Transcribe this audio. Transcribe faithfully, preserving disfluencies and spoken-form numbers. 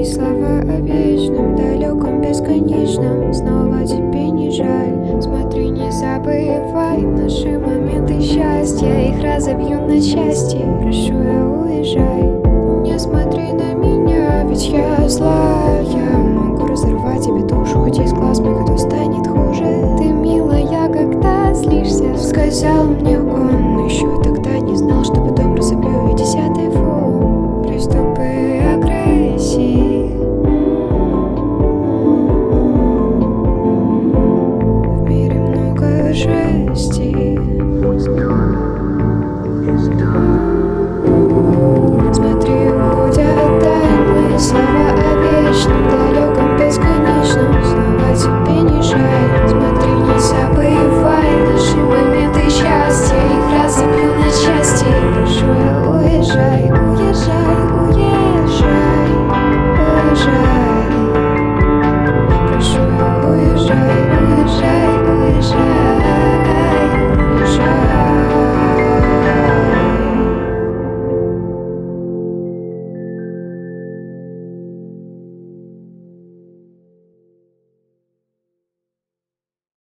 слова о вечном, далеком, бесконечном. Снова тебе не жаль. Смотри, не забывай наши моменты счастья. Их разобью на части. Прошу, я уезжай. Не смотри на меня, ведь я злая. Могу разорвать тебе душу, хоть из глаз моих, кто станет хуже. Ты, милая, когда злишься, сказал мне